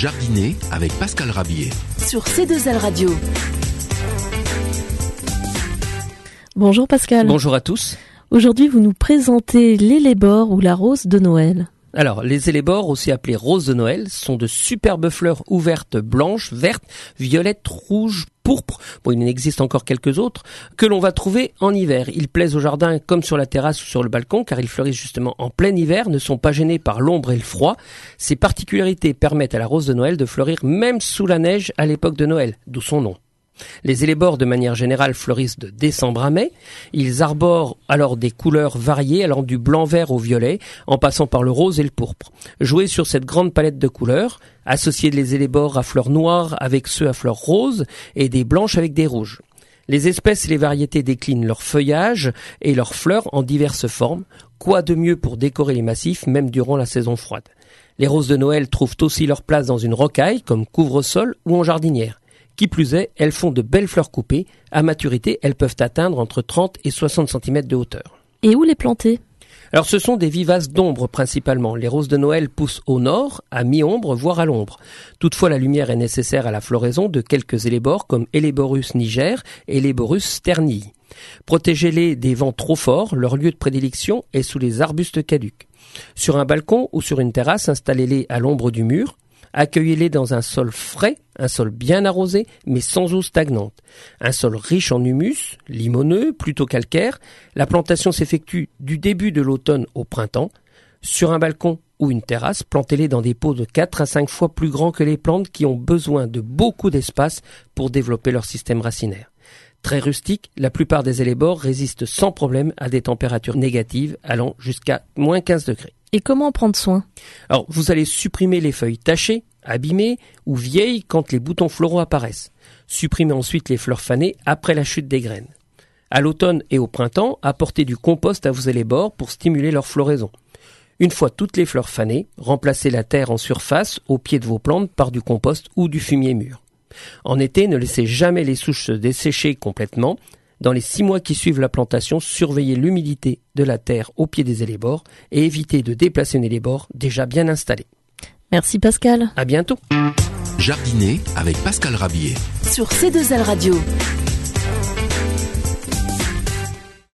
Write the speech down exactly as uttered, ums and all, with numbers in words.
Jardiner avec Pascal Rabier sur C deux L Radio. Bonjour Pascal. Bonjour à tous. Aujourd'hui, vous nous présentez l'ellébore ou la rose de Noël. Alors, les ellébores, aussi appelées roses de Noël, sont de superbes fleurs ouvertes, blanches, vertes, violettes, rouges, pourpres. Bon, il en existe encore quelques autres que l'on va trouver en hiver. Ils plaisent au jardin comme sur la terrasse ou sur le balcon car ils fleurissent justement en plein hiver, ne sont pas gênés par l'ombre et le froid. Ces particularités permettent à la rose de Noël de fleurir même sous la neige à l'époque de Noël, d'où son nom. Les ellébores, de manière générale, fleurissent de décembre à mai. Ils arborent alors des couleurs variées, allant du blanc-vert au violet, en passant par le rose et le pourpre. Jouez sur cette grande palette de couleurs, associez les ellébores à fleurs noires avec ceux à fleurs roses et des blanches avec des rouges. Les espèces et les variétés déclinent leur feuillage et leurs fleurs en diverses formes. Quoi de mieux pour décorer les massifs, même durant la saison froide? Les roses de Noël trouvent aussi leur place dans une rocaille, comme couvre-sol ou en jardinière. Qui plus est, elles font de belles fleurs coupées. À maturité, elles peuvent atteindre entre trente et soixante centimètres de hauteur. Et où les planter? Alors ce sont des vivaces d'ombre principalement. Les roses de Noël poussent au nord, à mi-ombre, voire à l'ombre. Toutefois, la lumière est nécessaire à la floraison de quelques ellébores comme Elléborus niger et Elléborus sternii. Protégez-les des vents trop forts, leur lieu de prédilection est sous les arbustes caducs. Sur un balcon ou sur une terrasse, installez-les à l'ombre du mur. Accueillez-les dans un sol frais, un sol bien arrosé, mais sans eau stagnante. Un sol riche en humus, limoneux, plutôt calcaire. La plantation s'effectue du début de l'automne au printemps. Sur un balcon ou une terrasse, plantez-les dans des pots de quatre à cinq fois plus grands que les plantes qui ont besoin de beaucoup d'espace pour développer leur système racinaire. Très rustique, la plupart des ellébores résistent sans problème à des températures négatives allant jusqu'à moins quinze degrés. Et comment en prendre soin? Alors, vous allez supprimer les feuilles tachées, abîmées ou vieilles quand les boutons floraux apparaissent. Supprimez ensuite les fleurs fanées après la chute des graines. À l'automne et au printemps, apportez du compost à vos ellébores pour stimuler leur floraison. Une fois toutes les fleurs fanées, remplacez la terre en surface au pied de vos plantes par du compost ou du fumier mûr. En été, ne laissez jamais les souches se dessécher complètement. Dans les six mois qui suivent la plantation, surveillez l'humidité de la terre au pied des ellébores et évitez de déplacer une ellébore déjà bien installée. Merci Pascal. À bientôt. Jardiner avec Pascal Rabier sur C deux L Radio.